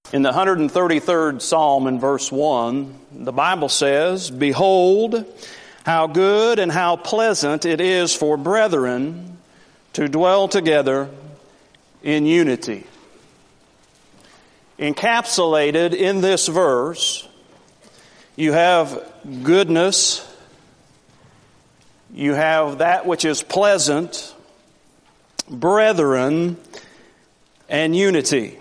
In the 133rd Psalm in verse 1, the Bible says, "Behold, how good and how pleasant it is for brethren to dwell together in unity." Encapsulated in this verse, you have goodness, you have that which is pleasant, brethren, and unity.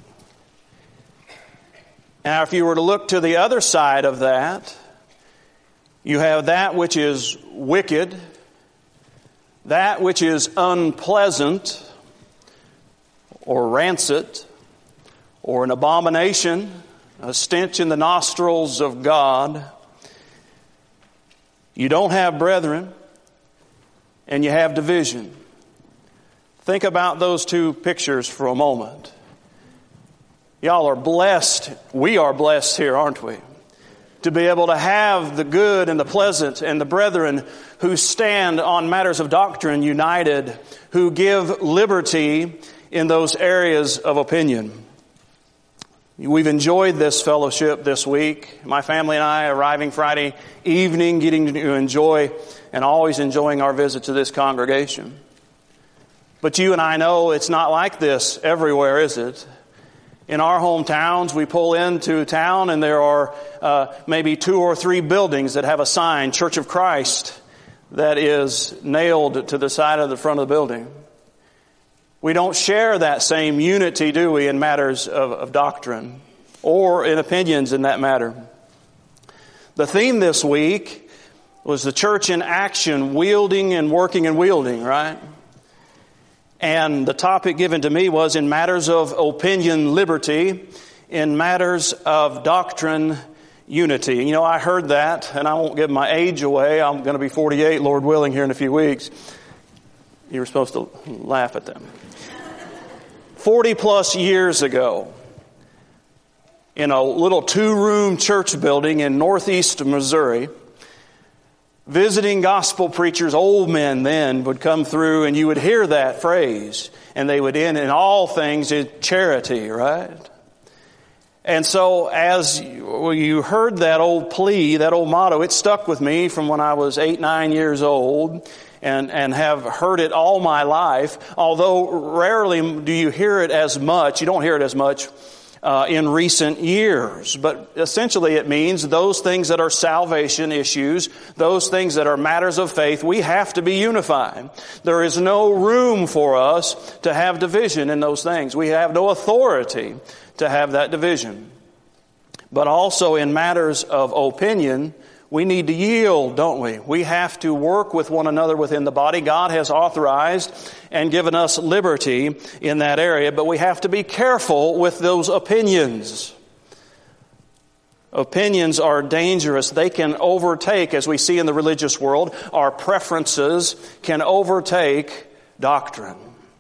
Now, if you were to look to the other side of that, you have that which is wicked, that which is unpleasant, or rancid, or an abomination, a stench in the nostrils of God. You don't have brethren, and you have division. Think about those two pictures for a moment. Y'all are blessed. We are blessed here, aren't we? To be able to have the good and the pleasant and the brethren who stand on matters of doctrine united, who give liberty in those areas of opinion. We've enjoyed this fellowship this week. My family and I arriving Friday evening, getting to enjoy and always enjoying our visit to this congregation. But you and I know it's not like this everywhere, is it? In our hometowns, we pull into town and there are maybe 2 or 3 buildings that have a sign, Church of Christ, that is nailed to the side of the front of the building. We don't share that same unity, do we, in matters of doctrine or in opinions in that matter. The theme this week was the church in action, wielding and working and wielding, right? And the topic given to me was in matters of opinion, liberty, in matters of doctrine, unity. You know, I heard that, and I won't give my age away. I'm going to be 48, Lord willing, here in a few weeks. You were supposed to laugh at them. 40 plus years ago, in a little 2-room church building in northeast Missouri, visiting gospel preachers, old men then, would come through and you would hear that phrase. And they would end in all things in charity, right? And so as you heard that old plea, that old motto, it stuck with me from when I was 8, 9 years old and have heard it all my life. Although rarely do you hear it as much, you don't hear it as much in recent years. But essentially it means those things that are salvation issues, those things that are matters of faith, we have to be unified. There is no room for us to have division in those things. We have no authority to have that division. But also in matters of opinion, we need to yield, don't we? We have to work with one another within the body. God has authorized and given us liberty in that area, but we have to be careful with those opinions. Opinions are dangerous. They can overtake, as we see in the religious world, our preferences can overtake doctrine.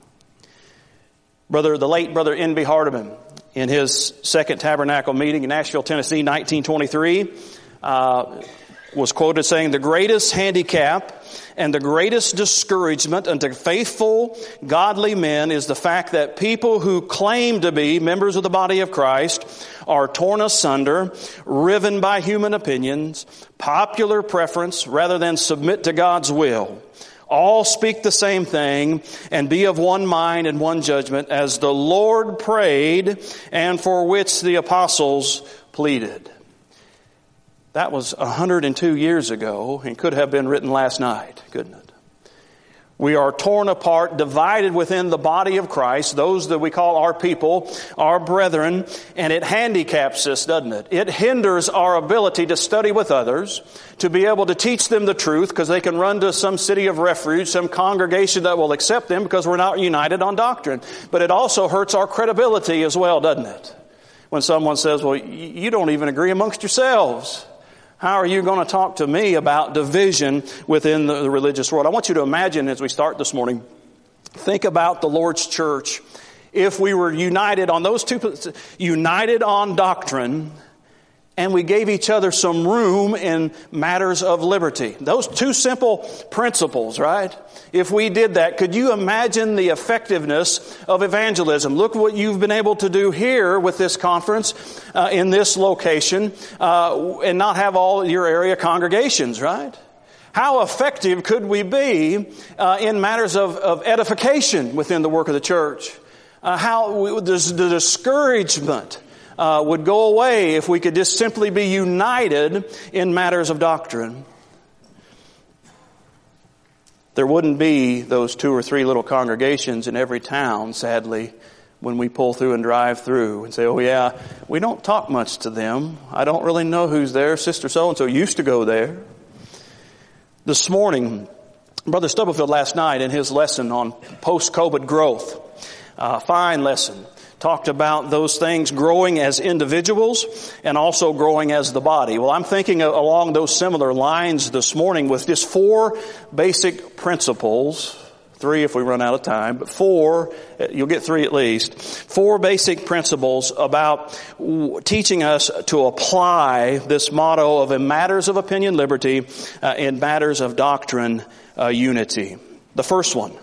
The late Brother N.B. Hardeman, in his Second Tabernacle meeting in Nashville, Tennessee, 1923, was quoted saying, "The greatest handicap and the greatest discouragement unto faithful, godly men is the fact that people who claim to be members of the body of Christ are torn asunder, riven by human opinions, popular preference, rather than submit to God's will. All speak the same thing and be of one mind and one judgment, as the Lord prayed and for which the apostles pleaded." That was 102 years ago and could have been written last night, couldn't it? We are torn apart, divided within the body of Christ, those that we call our people, our brethren, and it handicaps us, doesn't it? It hinders our ability to study with others, to be able to teach them the truth, because they can run to some city of refuge, some congregation that will accept them because we're not united on doctrine. But it also hurts our credibility as well, doesn't it? When someone says, well, you don't even agree amongst yourselves. How are you going to talk to me about division within the religious world? I want you to imagine as we start this morning, think about the Lord's church. If we were united on those two, united on doctrine and we gave each other some room in matters of liberty. Those two simple principles, right? If we did that, could you imagine the effectiveness of evangelism? Look what you've been able to do here with this conference in this location and not have all your area congregations, right? How effective could we be in matters of edification within the work of the church? The discouragement would go away if we could just simply be united in matters of doctrine. There wouldn't be those 2 or 3 little congregations in every town, sadly, when we pull through and drive through and say, oh yeah, we don't talk much to them. I don't really know who's there. Sister so-and-so used to go there. This morning, Brother Stubblefield last night in his lesson on post-COVID growth, fine lesson, talked about those things growing as individuals and also growing as the body. Well, I'm thinking along those similar lines this morning with just 4 basic principles. 3 if we run out of time, but 4, you'll get 3 at least. 4 basic principles about teaching us to apply this motto of in matters of opinion, liberty, in matters of doctrine, unity. The first one,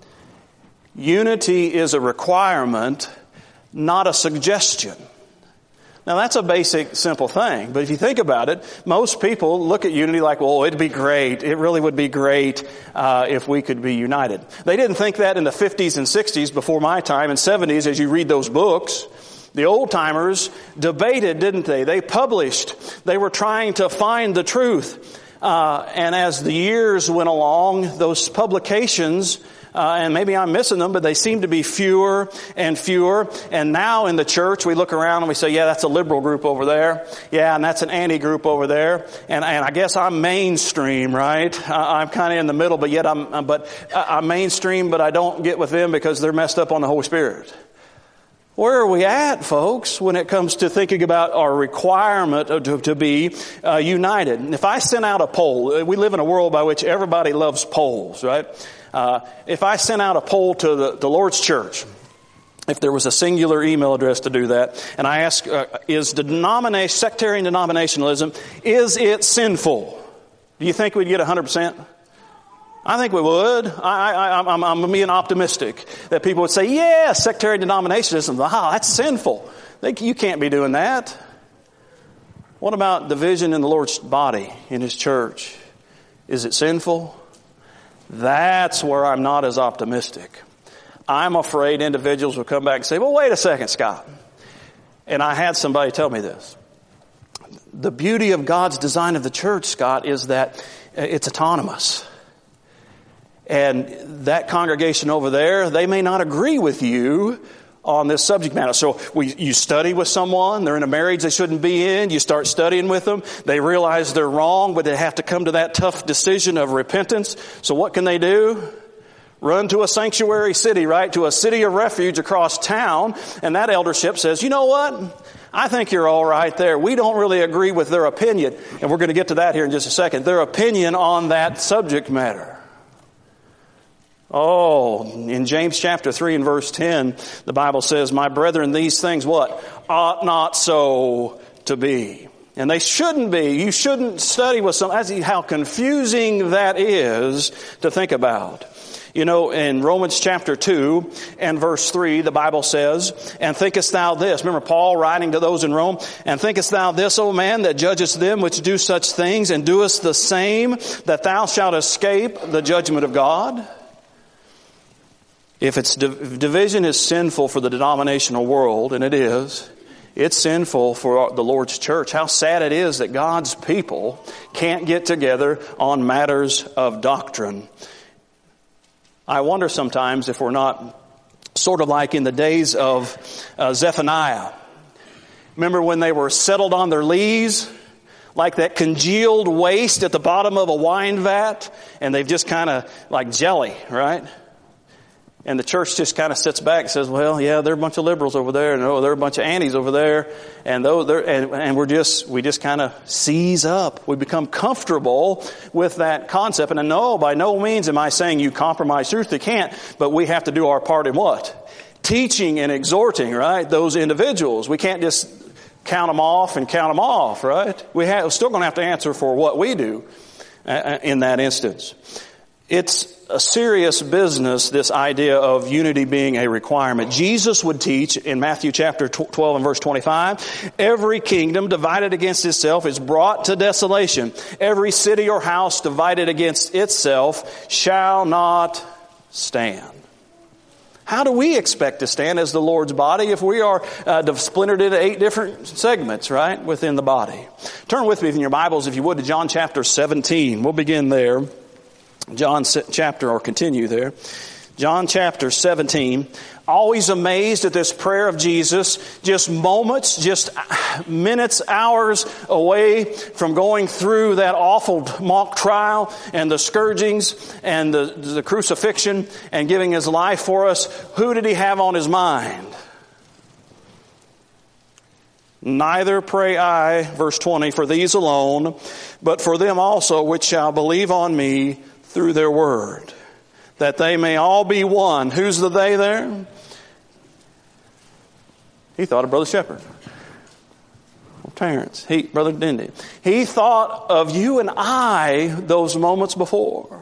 unity is a requirement, not a suggestion. Now that's a basic, simple thing, but if you think about it, most people look at unity like, well, it'd be great. It really would be great if we could be united. They didn't think that in the 50s and 60s before my time, and 70s as you read those books. The old-timers debated, didn't they? They published. They were trying to find the truth. And as the years went along, those publications and maybe I'm missing them, but they seem to be fewer and fewer. And now in the church, we look around and we say, yeah, that's a liberal group over there. Yeah, and that's an anti-group over there. And I guess I'm mainstream, right? I'm kind of in the middle, but yet I'm mainstream, but I don't get with them because they're messed up on the Holy Spirit. Where are we at, folks, when it comes to thinking about our requirement to be united? And if I sent out a poll, we live in a world by which everybody loves polls, right? If I sent out a poll to the Lord's church, if there was a singular email address to do that, and I asked, is sectarian denominationalism, is it sinful? Do you think we'd get 100%? I think we would. I'm being optimistic that people would say, yeah, sectarian denominationism, that's sinful. You can't be doing that. What about division in the Lord's body, in His church? Is it sinful? That's where I'm not as optimistic. I'm afraid individuals will come back and say, well, wait a second, Scott. And I had somebody tell me this. The beauty of God's design of the church, Scott, is that it's autonomous. And that congregation over there, they may not agree with you on this subject matter. So you study with someone, they're in a marriage they shouldn't be in, you start studying with them, they realize they're wrong, but they have to come to that tough decision of repentance. So what can they do? Run to a sanctuary city, right? To a city of refuge across town, and that eldership says, you know what? I think you're all right there. We don't really agree with their opinion, and we're going to get to that here in just a second, their opinion on that subject matter. Oh, in James chapter 3 and verse 10, the Bible says, my brethren, these things what? Ought not so to be. And they shouldn't be. You shouldn't study with some. That's how confusing that is to think about. You know, in Romans chapter 2 and verse 3, the Bible says, and thinkest thou this? Remember Paul writing to those in Rome? And thinkest thou this, O man, that judgest them which do such things, and doest the same, that thou shalt escape the judgment of God? If division is sinful for the denominational world, and it is, it's sinful for the Lord's church. How sad it is that God's people can't get together on matters of doctrine. I wonder sometimes if we're not sort of like in the days of Zephaniah. Remember when they were settled on their lees? Like that congealed waste at the bottom of a wine vat, and they've just kind of like jelly, right? And the church just kind of sits back and says, well, yeah, there are a bunch of liberals over there, and oh, there are a bunch of antis over there, and we just kind of seize up. We become comfortable with that concept. And no, by no means am I saying you compromise truth. You can't, but we have to do our part in what? Teaching and exhorting, right? Those individuals. We can't just count them off and count them off, right? We're still going to have to answer for what we do in that instance. It's a serious business, this idea of unity being a requirement. Jesus would teach in Matthew chapter 12 and verse 25, every kingdom divided against itself is brought to desolation. Every city or house divided against itself shall not stand. How do we expect to stand as the Lord's body if we are splintered into 8 different segments, right, within the body? Turn with me in your Bibles, if you would, to John chapter 17. We'll begin there. Continue there. John chapter 17. Always amazed at this prayer of Jesus, just moments, just minutes, hours away from going through that awful mock trial and the scourgings and the crucifixion and giving his life for us. Who did he have on his mind? Neither pray I, verse 20, for these alone, but for them also which shall believe on me through their word, that they may all be one. Who's the they there? He thought of Brother Shepherd. Terrence. Brother Dindy. He thought of you and I those moments before.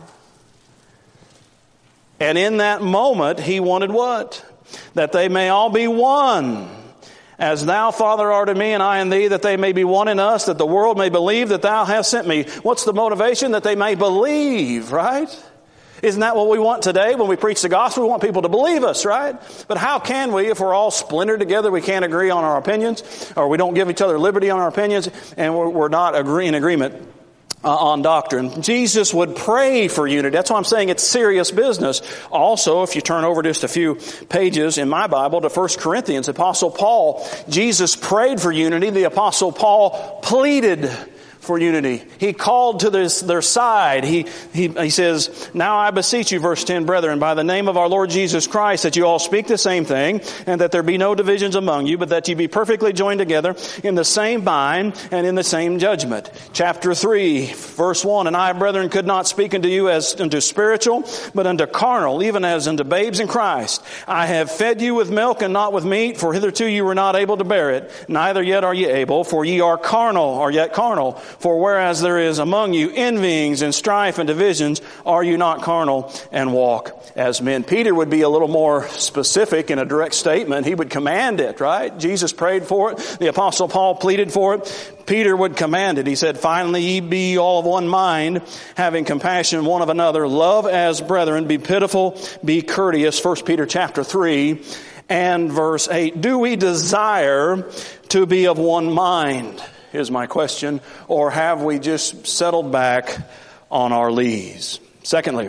And in that moment, he wanted what? That they may all be one. As thou, Father, art in me and I in thee, that they may be one in us, that the world may believe that thou hast sent me. What's the motivation? That they may believe, right? Isn't that what we want today when we preach the gospel? We want people to believe us, right? But how can we, if we're all splintered together, we can't agree on our opinions, or we don't give each other liberty on our opinions, and we're not in agreement on doctrine? Jesus would pray for unity. That's why I'm saying it's serious business. Also, if you turn over just a few pages in my Bible to 1 Corinthians, Apostle Paul, Jesus prayed for unity. The Apostle Paul pleaded for unity. He called to their side. He says, now I beseech you, verse 10, brethren, by the name of our Lord Jesus Christ, that you all speak the same thing, and that there be no divisions among you, but that you be perfectly joined together in the same mind and in the same judgment. Chapter 3, verse 1, and I, brethren, could not speak unto you as unto spiritual, but unto carnal, even as unto babes in Christ. I have fed you with milk and not with meat, for hitherto you were not able to bear it, neither yet are ye able, for ye are carnal, or yet carnal. For whereas there is among you envyings and strife and divisions, are you not carnal and walk as men? Peter would be a little more specific in a direct statement. He would command it, right? Jesus prayed for it. The Apostle Paul pleaded for it. Peter would command it. He said, finally ye be all of one mind, having compassion one of another, love as brethren, be pitiful, be courteous. 1 Peter chapter 3 and verse 8. Do we desire to be of one mind? Is my question. Or have we just settled back on our lees? Secondly,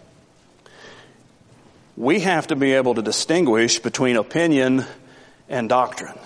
we have to be able to distinguish between opinion and doctrine.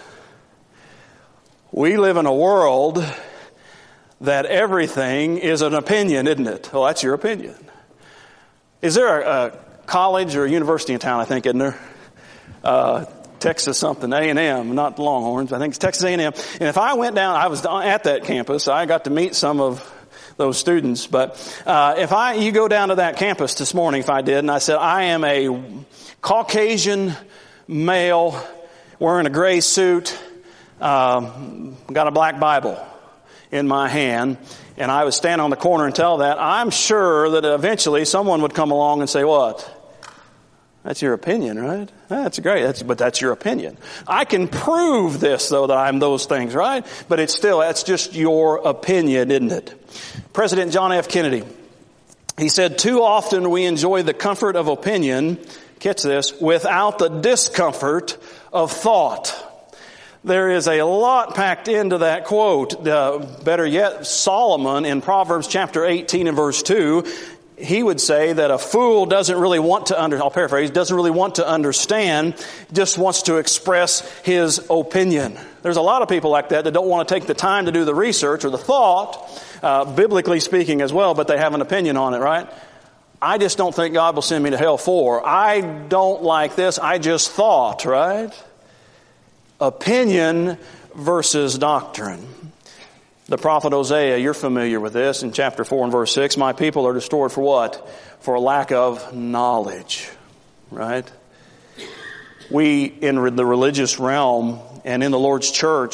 We live in a world that everything is an opinion, isn't it? Well, that's your opinion. Is there a college or a university in town, I think, isn't there? Texas something, A&M, not the Longhorns. I think it's Texas A&M. And if I went down, I was at that campus. I got to meet some of those students. But you go down to that campus this morning, if I did, and I said, I am a Caucasian male wearing a gray suit, got a black Bible in my hand, and I would stand on the corner and tell that, I'm sure that eventually someone would come along and say, what? That's your opinion, right? That's great. But that's your opinion. I can prove this, though, that I'm those things, right? But that's just your opinion, isn't it? President John F. Kennedy, he said, too often we enjoy the comfort of opinion, catch this, without the discomfort of thought. There is a lot packed into that quote. Better yet, Solomon in Proverbs chapter 18 and verse 2, he would say that a fool doesn't really want to I'll paraphrase, doesn't really want to understand, just wants to express his opinion. There's a lot of people like that don't want to take the time to do the research or the thought, biblically speaking as well, but they have an opinion on it, right? I just don't think God will send me to hell for. I don't like this. I just thought, right? Opinion versus doctrine. The prophet Hosea, you're familiar with this, in chapter 4 and verse 6, my people are destroyed for what? For a lack of knowledge, right? We, in the religious realm and in the Lord's church,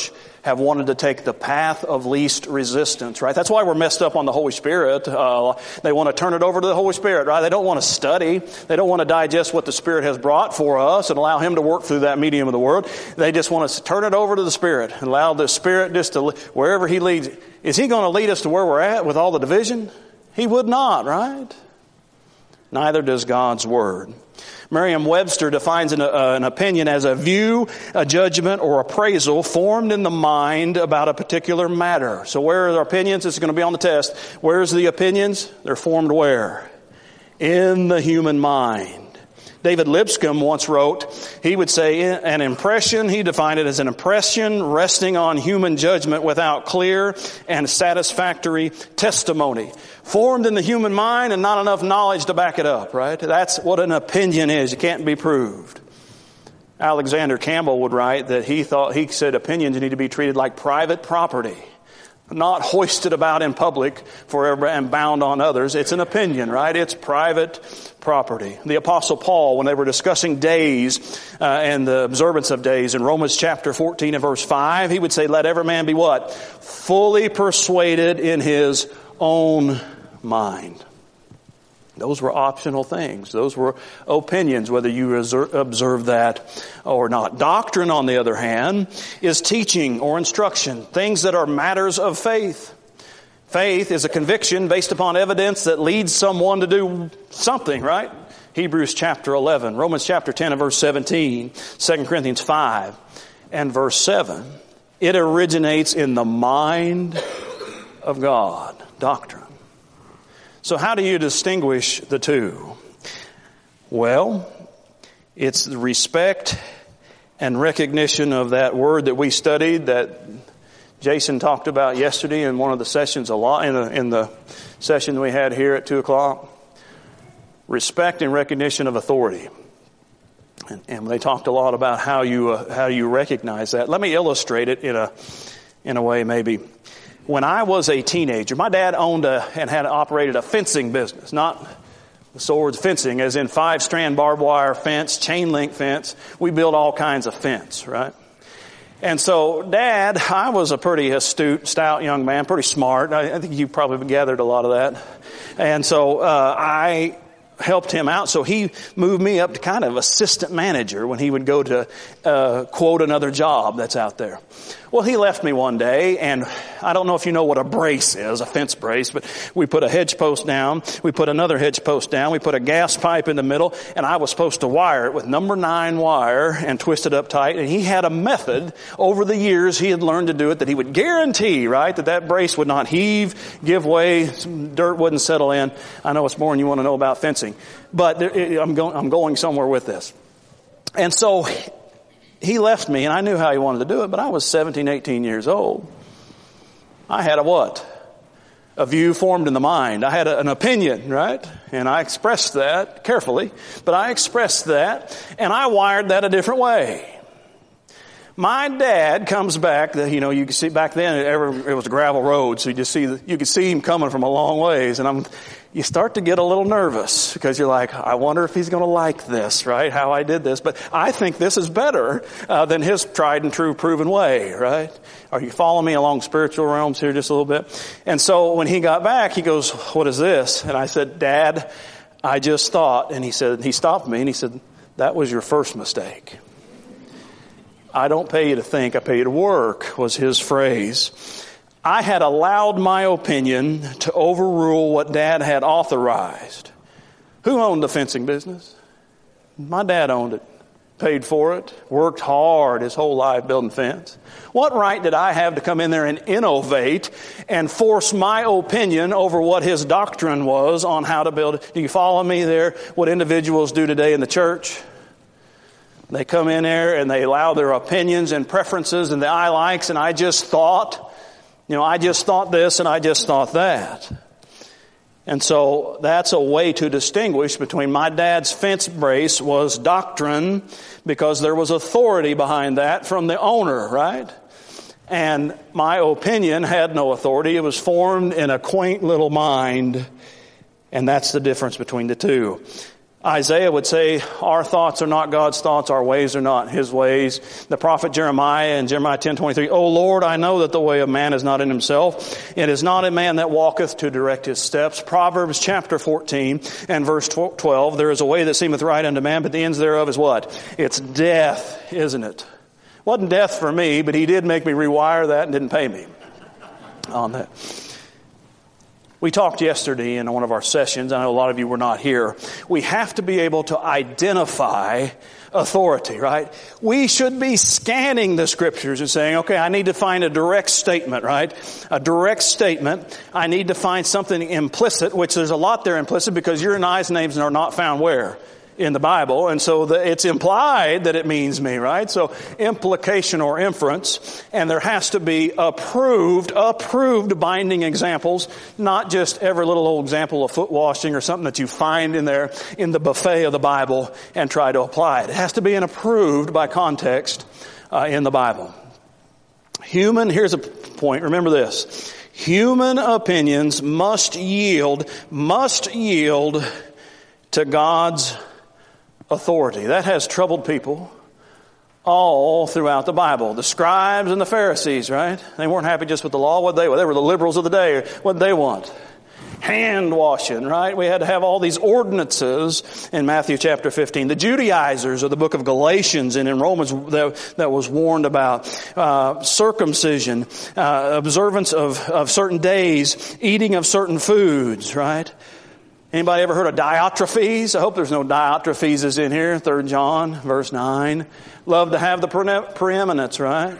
have wanted to take the path of least resistance, right? That's why we're messed up on the Holy Spirit. They want to turn it over to the Holy Spirit, right? They don't want to study. They don't want to digest what the Spirit has brought for us and allow Him to work through that medium of the Word. They just want to turn it over to the Spirit and allow the Spirit just to, wherever He leads. Is He going to lead us to where we're at with all the division? He would not, right? Neither does God's Word. Merriam-Webster defines an opinion as a view, a judgment, or appraisal formed in the mind about a particular matter. So where are our opinions? This is going to be on the test. Where's the opinions? They're formed where? In the human mind. David Lipscomb once wrote, he would say an impression, he defined it as an impression resting on human judgment without clear and satisfactory testimony. Formed in the human mind and not enough knowledge to back it up, right? That's what an opinion is. It can't be proved. Alexander Campbell would write that he said opinions need to be treated like private property, not hoisted about in public forever and bound on others. It's an opinion, right? It's private property. The Apostle Paul, when they were discussing days and the observance of days in Romans chapter 14 and verse 5, he would say, let every man be what? Fully persuaded in his own mind. Those were optional things. Those were opinions, whether you observe that or not. Doctrine, on the other hand, is teaching or instruction, things that are matters of faith. Faith is a conviction based upon evidence that leads someone to do something, right? Hebrews chapter 11, Romans chapter 10 and verse 17, 2 Corinthians 5 and verse 7. It originates in the mind of God, doctrine. So how do you distinguish the two? Well, it's the respect and recognition of that word that we studied, that Jason talked about yesterday in one of the sessions, a lot in the session we had here at 2:00. Respect and recognition of authority. And they talked a lot about how you recognize that. Let me illustrate it in a way maybe. When I was a teenager, my dad owned and had operated a fencing business, not the swords fencing, as in 5-strand barbed wire fence, chain link fence. We built all kinds of fence, right? And so, Dad, I was a pretty astute, stout young man, pretty smart. I think you probably gathered a lot of that. And so, I helped him out. So he moved me up to kind of assistant manager when he would go to quote another job that's out there. Well, he left me one day, and I don't know if you know what a brace is, a fence brace, but we put a hedge post down, we put another hedge post down, we put a gas pipe in the middle, and I was supposed to wire it with number 9 wire and twist it up tight. And he had a method over the years he had learned to do it that he would guarantee, right, that brace would not heave, give way, some dirt wouldn't settle in. I know it's more than you want to know about fencing, but I'm going somewhere with this. And so he left me, and I knew how he wanted to do it, but I was 17, 18 years old. I had a view formed in the mind. I had an opinion, right? And I expressed that carefully, but I expressed that, and I wired that a different way. My dad comes back, you could see back then it was a gravel road, so you could see him coming from a long ways, and you start to get a little nervous because you're like, I wonder if he's going to like this, right? How I did this. But I think this is better than his tried and true proven way, right? Are you following me along spiritual realms here just a little bit? And so when he got back, he goes, what is this? And I said, Dad, I just thought. And he stopped me and he said, that was your first mistake. I don't pay you to think, I pay you to work, was his phrase. I had allowed my opinion to overrule what Dad had authorized. Who owned the fencing business? My dad owned it. Paid for it. Worked hard his whole life building fence. What right did I have to come in there and innovate and force my opinion over what his doctrine was on how to build it? Do you follow me there? What individuals do today in the church? They come in there and they allow their opinions and preferences and the I likes, and I just thought this and I just thought that. And so that's a way to distinguish between my dad's fence brace was doctrine because there was authority behind that from the owner, right? And my opinion had no authority. It was formed in a quaint little mind. And that's the difference between the two. Isaiah would say, our thoughts are not God's thoughts, our ways are not His ways. The prophet Jeremiah in Jeremiah 10:23, O Lord, I know that the way of man is not in himself. It is not a man that walketh to direct his steps. Proverbs chapter 14 and verse 12, there is a way that seemeth right unto man, but the ends thereof is what? It's death, isn't it? Wasn't death for me, but He did make me rewire that and didn't pay me on that. We talked yesterday in one of our sessions, I know a lot of you were not here, we have to be able to identify authority, right? We should be scanning the Scriptures and saying, okay, I need to find a direct statement, right? A direct statement. I need to find something implicit, which there's a lot there implicit because your and I's names are not found where? In the Bible, and so it's implied that it means me, right? So implication or inference, and there has to be approved binding examples, not just every little old example of foot washing or something that you find in there in the buffet of the Bible and try to apply it. It has to be an approved by context in the Bible. Here's a point, remember this. Human opinions must yield to God's authority. That has troubled people all throughout the Bible. The scribes and the Pharisees, right? They weren't happy just with the law. They were the liberals of the day. What did they want? Hand washing, right? We had to have all these ordinances in Matthew chapter 15. The Judaizers of the book of Galatians and in Romans that was warned about. Circumcision, observance of certain days, eating of certain foods, right? Anybody ever heard of Diotrephes? I hope there's no Diotrepheses in here. 3 John, verse 9. Love to have the preeminence, right?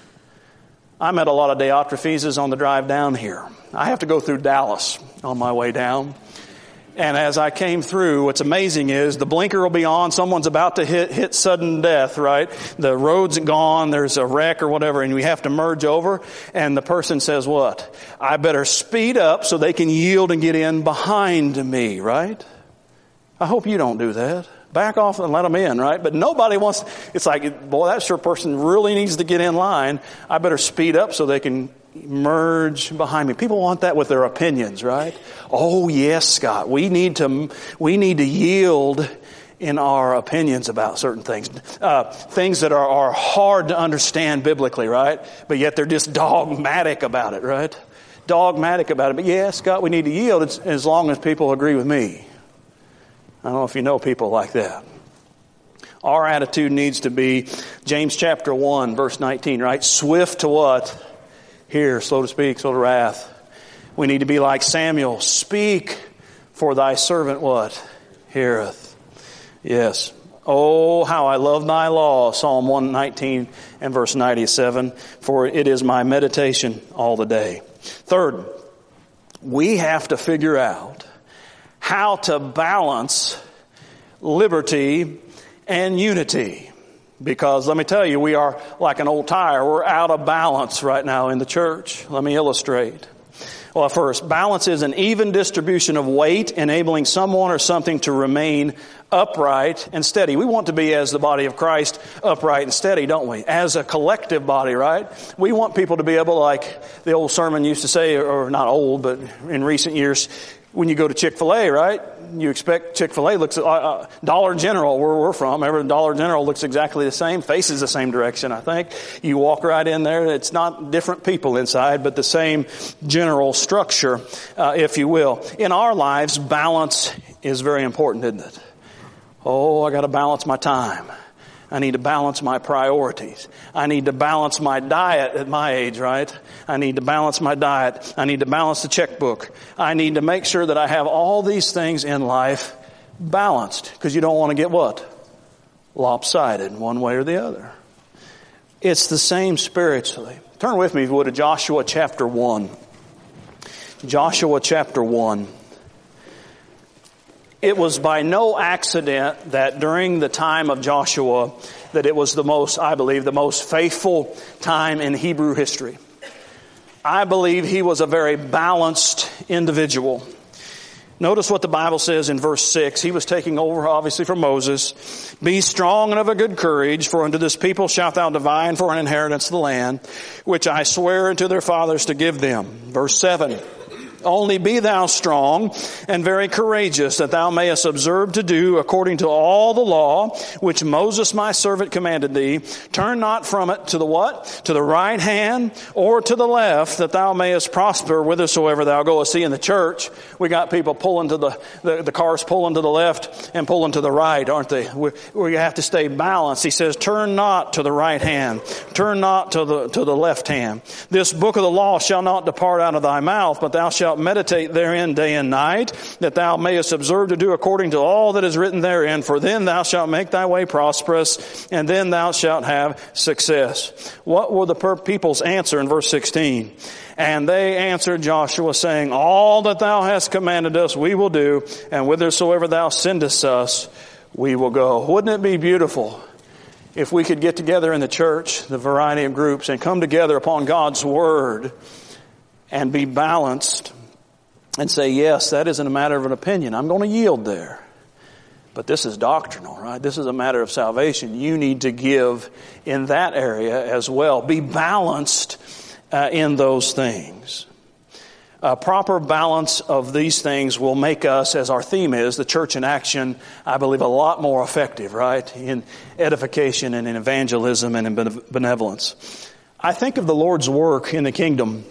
I met a lot of Diotrepheses on the drive down here. I have to go through Dallas on my way down. And as I came through, what's amazing is the blinker will be on. Someone's about to hit sudden death, right? The road's gone. There's a wreck or whatever, and we have to merge over. And the person says, what? I better speed up so they can yield and get in behind me, right? I hope you don't do that. Back off and let them in, right? But nobody wants, it's like, boy, that sure person really needs to get in line. I better speed up so they can merge behind me. People want that with their opinions, right? Oh yes, Scott, we need to yield in our opinions about certain things. Things that are hard to understand biblically, right? But yet they're just dogmatic about it, right? Dogmatic about it. But yeah, Scott, we need to yield as long as people agree with me. I don't know if you know people like that. Our attitude needs to be James chapter 1, verse 19, right? Swift to what? Hear, slow to speak, slow to wrath. We need to be like Samuel. Speak, for thy servant what? Heareth. Yes. Oh, how I love thy law. Psalm 119 and verse 97. For it is my meditation all the day. Third, we have to figure out how to balance liberty and unity. Because let me tell you, we are like an old tire. We're out of balance right now in the church. Let me illustrate. Well, first, balance is an even distribution of weight, enabling someone or something to remain upright and steady. We want to be, as the body of Christ, upright and steady, don't we? As a collective body, right? We want people to be able, like the old sermon used to say, or not old, but in recent years, when you go to Chick-fil-A, right? You expect Chick-fil-A looks Dollar General, where we're from. Every Dollar General looks exactly the same, faces the same direction, I think. You walk right in there. It's not different people inside, but the same general structure, if you will. In our lives, balance is very important, isn't it? Oh, I got to balance my time. I need to balance my priorities. I need to balance my diet at my age, right? I need to balance my diet. I need to balance the checkbook. I need to make sure that I have all these things in life balanced. Because you don't want to get what? Lopsided one way or the other. It's the same spiritually. Turn with me, if you would, to Joshua chapter 1. Joshua chapter 1. It was by no accident that during the time of Joshua that it was the most faithful time in Hebrew history. I believe he was a very balanced individual. Notice what the Bible says in verse 6. He was taking over, obviously, from Moses. Be strong and of a good courage, for unto this people shalt thou divide for an inheritance the land, which I swear unto their fathers to give them. Verse 7. Only be thou strong and very courageous, that thou mayest observe to do according to all the law which Moses my servant commanded thee. Turn not from it to the what? To the right hand or to the left, that thou mayest prosper whithersoever thou goest. See, in the church, we got people pulling to the cars pulling to the left and pulling to the right, aren't they? Where you have to stay balanced. He says, turn not to the right hand, turn not to the left hand. This book of the law shall not depart out of thy mouth, but thou shalt meditate therein day and night, that thou mayest observe to do according to all that is written therein. For then thou shalt make thy way prosperous, and then thou shalt have success. What will the people's answer in verse 16? And they answered Joshua, saying, all that thou hast commanded us we will do, and whithersoever thou sendest us we will go. Wouldn't it be beautiful if we could get together in the church, the variety of groups, and come together upon God's Word and be balanced and say, yes, that isn't a matter of an opinion. I'm going to yield there. But this is doctrinal, right? This is a matter of salvation. You need to give in that area as well. Be balanced in those things. A proper balance of these things will make us, as our theme is, the church in action, I believe, a lot more effective, right? In edification and in evangelism and in benevolence. I think of the Lord's work in the kingdom.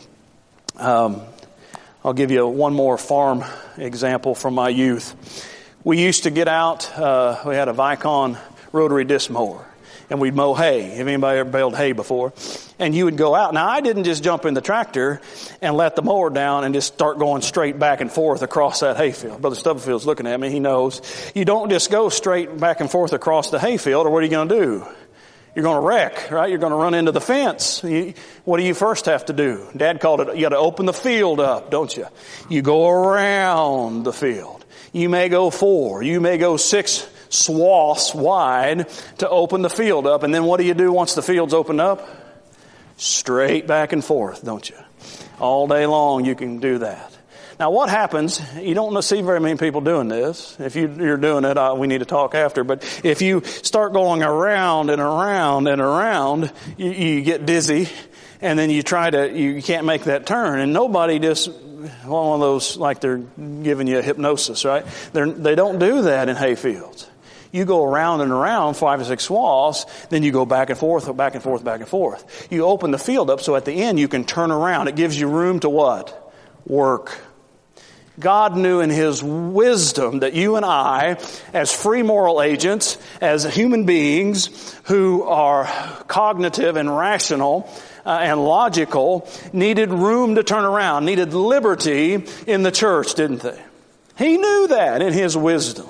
I'll give you one more farm example from my youth. We used to get out, we had a Vicon rotary disc mower, and we'd mow hay. Have anybody ever baled hay before? And you would go out. Now, I didn't just jump in the tractor and let the mower down and just start going straight back and forth across that hayfield. Brother Stubblefield's looking at me. He knows. You don't just go straight back and forth across the hayfield, or what are you going to do? You're going to wreck, right? You're going to run into the fence. What do you first have to do? Dad called it, you got to open the field up, don't you? You go around the field. You may go 4, you may go 6 swaths wide to open the field up. And then what do you do once the field's opened up? Straight back and forth, don't you? All day long you can do that. Now what happens, you don't see very many people doing this. If you're doing it, we need to talk after. But if you start going around and around and around, you get dizzy, and then you can't make that turn. And nobody just, one of those, like they're giving you a hypnosis, right? They don't do that in hay fields. You go around and around 5 or 6 swaths, then you go back and forth, back and forth, back and forth. You open the field up so at the end you can turn around. It gives you room to what? Work. God knew in His wisdom that you and I, as free moral agents, as human beings who are cognitive and rational and logical, needed room to turn around, needed liberty in the church, didn't they? He knew that in His wisdom.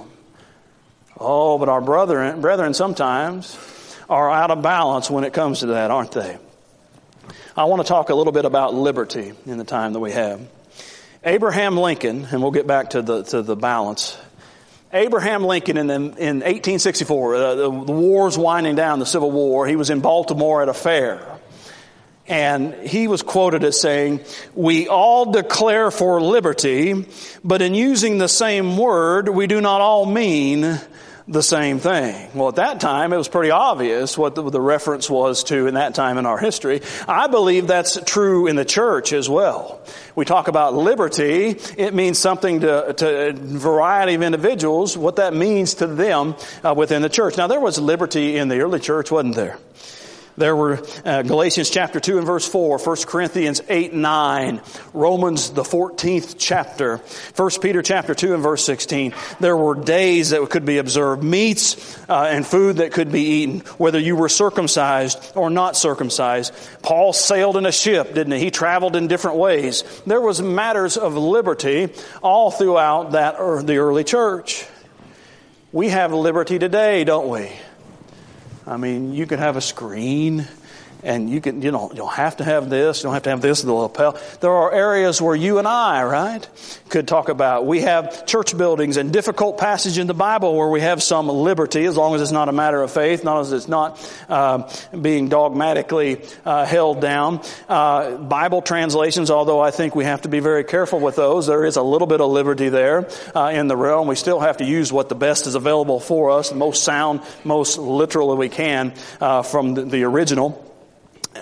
Oh, but our brethren sometimes are out of balance when it comes to that, aren't they? I want to talk a little bit about liberty in the time that we have. Abraham Lincoln, and we'll get back to the balance. Abraham Lincoln in 1864, the war's winding down, the Civil War. He was in Baltimore at a fair. And he was quoted as saying, "We all declare for liberty, but in using the same word, we do not all mean the same thing." Well, at that time, it was pretty obvious what the reference was to in that time in our history. I believe that's true in the church as well. We talk about liberty. It means something to a variety of individuals, what that means to them within the church. Now, there was liberty in the early church, wasn't there? There were Galatians chapter 2 and verse 4, 1 Corinthians 8, 9, Romans the 14th chapter, 1 Peter chapter 2 and verse 16. There were days that could be observed, meats and food that could be eaten, whether you were circumcised or not circumcised. Paul sailed in a ship, didn't he? He traveled in different ways. There was matters of liberty all throughout the early church. We have liberty today, don't we? I mean, you can have a screen, and you don't have to have this, you don't have to have this, the lapel. There are areas where you and I, right, could talk about. We have church buildings and difficult passages in the Bible where we have some liberty, as long as it's not a matter of faith, not as it's not being dogmatically held down. Bible translations, although I think we have to be very careful with those, there is a little bit of liberty there in the realm. We still have to use what the best is available for us, the most sound, most literal that we can from the original.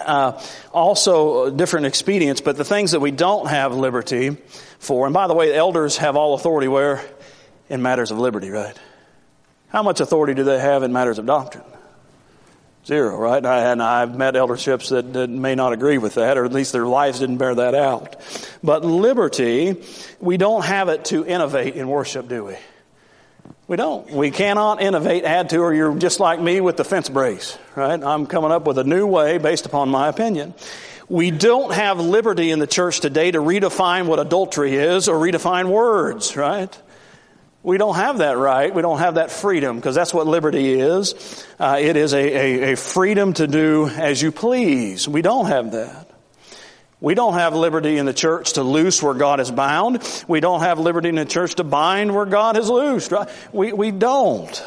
also different expedients, but the things that we don't have liberty for, and by the way, elders have all authority where? In matters of liberty, right? How much authority do they have in matters of doctrine? Zero, right? And I've met elderships that may not agree with that, or at least their lives didn't bear that out. But liberty, we don't have it to innovate in worship, do we? We don't. We cannot innovate, add to, or you're just like me with the fence brace, right? I'm coming up with a new way based upon my opinion. We don't have liberty in the church today to redefine what adultery is or redefine words, right? We don't have that right. We don't have that freedom, because that's what liberty is. It is a freedom to do as you please. We don't have that. We don't have liberty in the church to loose where God is bound. We don't have liberty in the church to bind where God has loosed, right? We don't.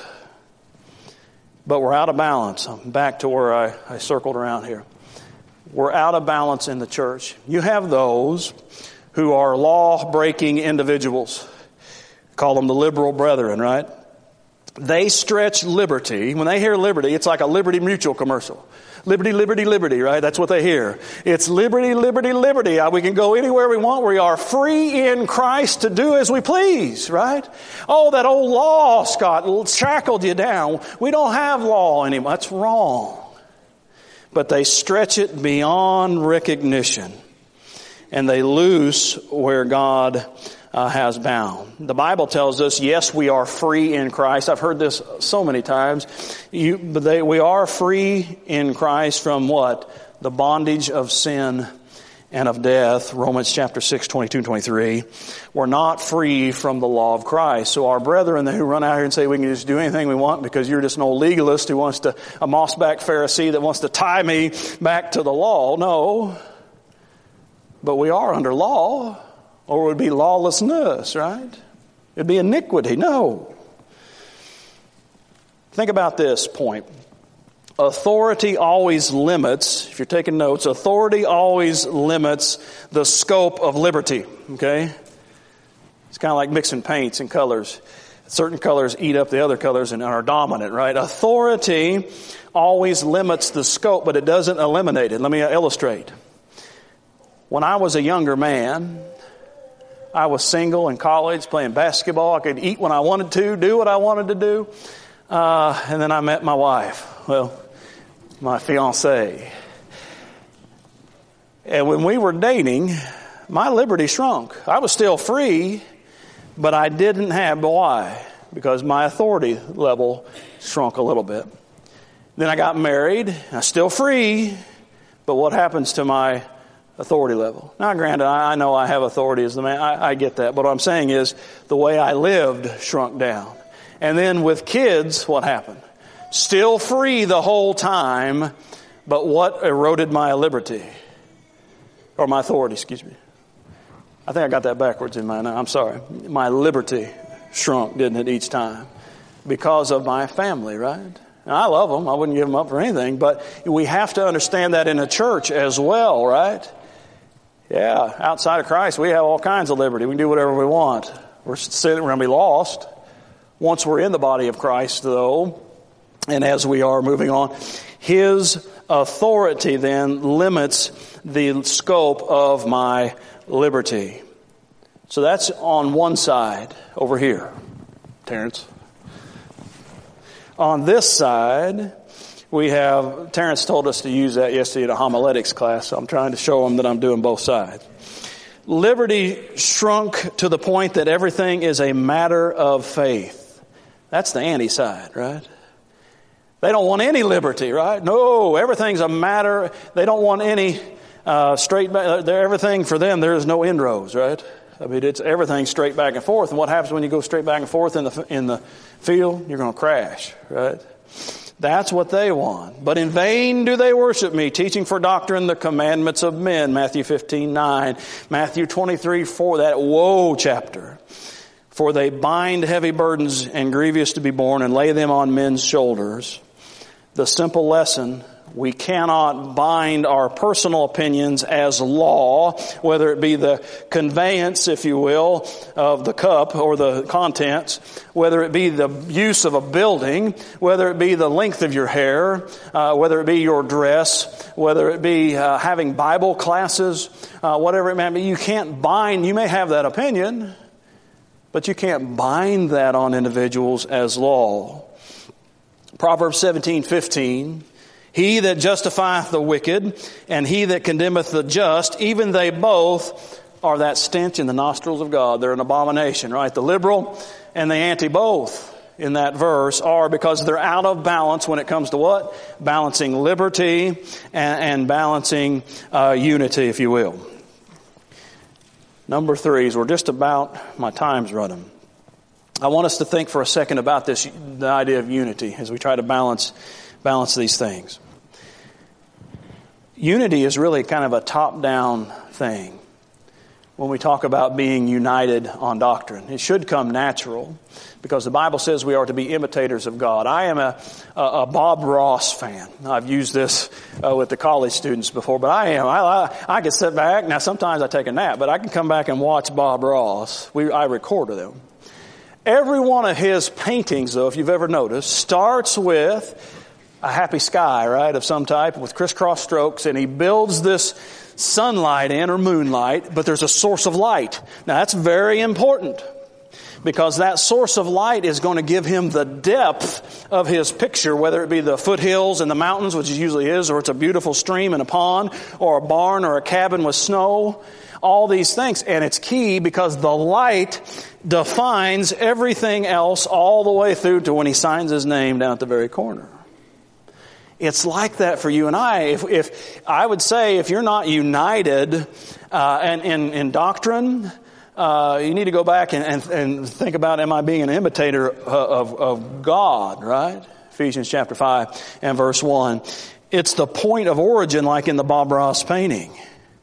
But we're out of balance. I'm back to where I circled around here. We're out of balance in the church. You have those who are law-breaking individuals. Call them the liberal brethren, right? They stretch liberty. When they hear liberty, it's like a Liberty Mutual commercial. Liberty, liberty, liberty, right? That's what they hear. It's liberty, liberty, liberty. We can go anywhere we want. We are free in Christ to do as we please, right? Oh, that old law, Scott, shackled you down. We don't have law anymore. That's wrong. But they stretch it beyond recognition. And they loose where God has bound. The Bible tells us, yes, we are free in Christ. I've heard this so many times. We are free in Christ from what? The bondage of sin and of death. Romans chapter 6, 22 and 23. We're not free from the law of Christ. So our brethren who run out here and say we can just do anything we want because you're just an old legalist who wants to, a mossback Pharisee that wants to tie me back to the law. No. But we are under law. Or it would be lawlessness, right? It'd be iniquity. No. Think about this point. Authority always limits, if you're taking notes, authority always limits the scope of liberty. Okay? It's kind of like mixing paints and colors. Certain colors eat up the other colors and are dominant, right? Authority always limits the scope, but it doesn't eliminate it. Let me illustrate. When I was a younger man, I was single in college, playing basketball. I could eat when I wanted to, do what I wanted to do. And then I met my wife. Well, my fiancée. And when we were dating, my liberty shrunk. I was still free, but I didn't have, why? Because my authority level shrunk a little bit. Then I got married. I'm still free, but what happens to my authority level? Now, granted, I know I have authority as the man. I get that. But what I'm saying is the way I lived shrunk down. And then with kids, what happened? Still free the whole time, but what eroded my liberty? Or my authority, excuse me. I think I got that backwards in mine. I'm sorry. My liberty shrunk, didn't it, each time? Because of my family, right? And I love them. I wouldn't give them up for anything. But we have to understand that in a church as well, right? Yeah, outside of Christ, we have all kinds of liberty. We can do whatever we want. We're going to be lost. Once we're in the body of Christ, though, and as we are moving on, His authority then limits the scope of my liberty. So that's on one side over here, Terrence. On this side, we have, Terrence told us to use that yesterday at a homiletics class, so I'm trying to show him that I'm doing both sides. Liberty shrunk to the point that everything is a matter of faith. That's the anti-side, right? They don't want any liberty, right? No, everything's a matter. They don't want any straight back. Everything for them, there is no inroads, right? I mean, it's everything straight back and forth. And what happens when you go straight back and forth in the field? You're going to crash, right? That's what they want. But in vain do they worship me, teaching for doctrine the commandments of men. Matthew 15:9, Matthew 23:4, that woe chapter. For they bind heavy burdens and grievous to be borne and lay them on men's shoulders. The simple lesson, We cannot bind our personal opinions as law, whether it be the conveyance, if you will, of the cup or the contents, whether it be the use of a building, whether it be the length of your hair, whether it be your dress, whether it be having Bible classes, whatever it may be. You can't bind, you may have that opinion, but you can't bind that on individuals as law. Proverbs 17:15. He that justifieth the wicked, and he that condemneth the just, even they both are that stench in the nostrils of God. They're an abomination, right? The liberal and the anti both in that verse are, because they're out of balance when it comes to what? Balancing liberty and balancing unity, if you will. Number 3 is, we're just about, my time's running. I want us to think for a second about this, the idea of unity, as we try to balance these things. Unity is really kind of a top-down thing when we talk about being united on doctrine. It should come natural, because the Bible says we are to be imitators of God. I am a Bob Ross fan. I've used this with the college students before, but I am. I can sit back. Now, sometimes I take a nap, but I can come back and watch Bob Ross. I recorded them. Every one of his paintings, though, if you've ever noticed, starts with a happy sky, right, of some type with crisscross strokes, and he builds this sunlight in, or moonlight, but there's a source of light. Now, that's very important, because that source of light is going to give him the depth of his picture, whether it be the foothills and the mountains, which it usually is, or it's a beautiful stream and a pond, or a barn or a cabin with snow. All these things. And it's key, because the light defines everything else all the way through to when he signs his name down at the very corner. It's like that for you and I. If I would say, if you're not united in doctrine, you need to go back and think about, am I being an imitator of God, right? Ephesians chapter 5 and verse 1. It's the point of origin, like in the Bob Ross painting.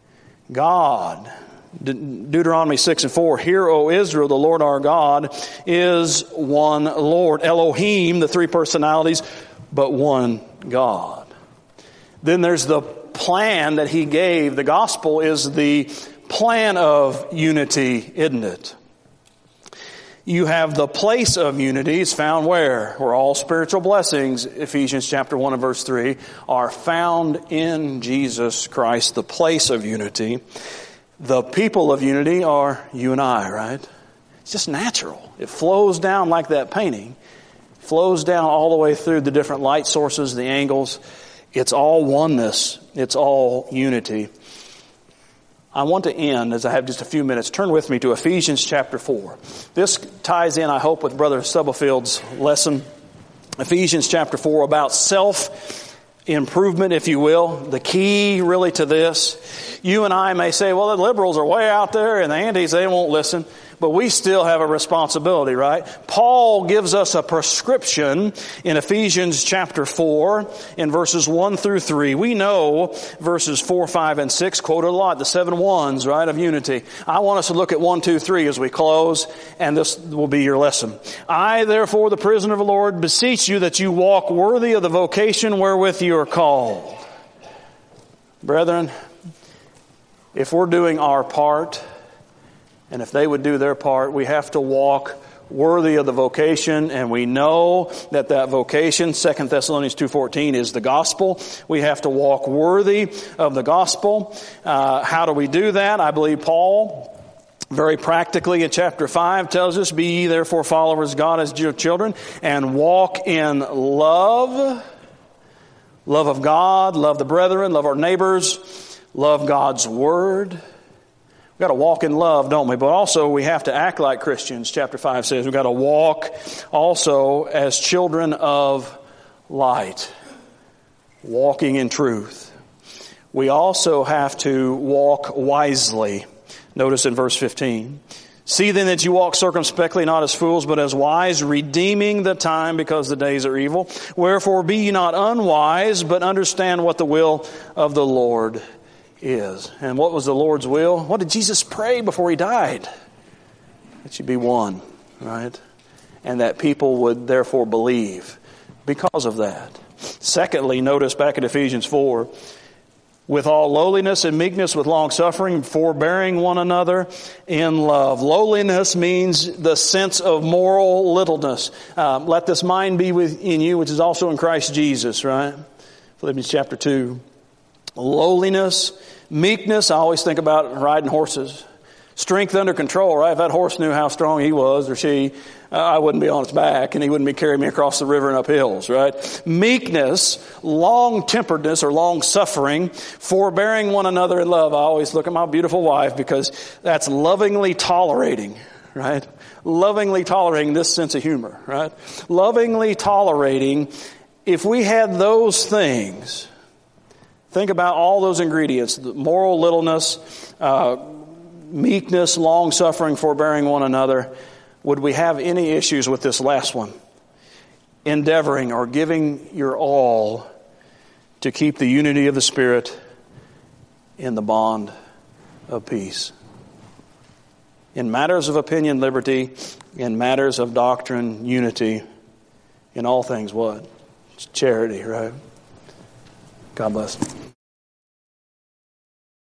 God. Deuteronomy 6 and 4. Hear, O Israel, the Lord our God is one Lord. Elohim, the three personalities, but one God. Then there's the plan that he gave. The gospel is the plan of unity, isn't it? You have the place of unity. It's found where? Where all spiritual blessings, Ephesians chapter 1 and verse 3, are found in Jesus Christ, the place of unity. The people of unity are you and I, right? It's just natural. It flows down like that painting. It flows down all the way through the different light sources, the angles. It's all oneness. It's all unity. I want to end, as I have just a few minutes, turn with me to Ephesians chapter 4. This ties in, I hope, with Brother Stubblefield's lesson. Ephesians chapter 4, about self-improvement, if you will. The key really to this. You and I may say, well, the liberals are way out there and the antis, they won't listen. But we still have a responsibility, right? Paul gives us a prescription in Ephesians chapter 4 in verses 1 through 3. We know verses 4, 5, and 6 quoted a lot, the 7 ones, right, of unity. I want us to look at 1, 2, 3 as we close, and this will be your lesson. I, therefore, the prisoner of the Lord, beseech you that you walk worthy of the vocation wherewith you are called. Brethren, if we're doing our part, and if they would do their part, we have to walk worthy of the vocation, and we know that vocation, 2 Thessalonians 2:14, is the gospel. We have to walk worthy of the gospel. How do we do that? I believe Paul, very practically in chapter 5, tells us, be ye therefore followers of God as dear children, and walk in love. Love of God, love the brethren, love our neighbors, love God's word. We've got to walk in love, don't we? But also we have to act like Christians. Chapter 5 says we've got to walk also as children of light, walking in truth. We also have to walk wisely. Notice in verse 15. See then that you walk circumspectly, not as fools, but as wise, redeeming the time, because the days are evil. Wherefore be ye not unwise, but understand what the will of the Lord is. And what was the Lord's will? What did Jesus pray before he died? That you be one, right? And that people would therefore believe because of that. Secondly, notice back in Ephesians 4, with all lowliness and meekness, with long suffering, forbearing one another in love. Lowliness means the sense of moral littleness. Let this mind be within you, which is also in Christ Jesus, right? Philippians chapter 2. Lowliness, meekness, I always think about riding horses. Strength under control, right? If that horse knew how strong he was or she, I wouldn't be on its back and he wouldn't be carrying me across the river and up hills, right? Meekness, long-temperedness or long-suffering, forbearing one another in love. I always look at my beautiful wife because that's lovingly tolerating, right? Lovingly tolerating this sense of humor, right? Lovingly tolerating. If we had those things, think about all those ingredients, the moral littleness, meekness, long-suffering, forbearing one another. Would we have any issues with this last one? Endeavoring or giving your all to keep the unity of the Spirit in the bond of peace. In matters of opinion, liberty. In matters of doctrine, unity. In all things, what? It's charity, right? God bless.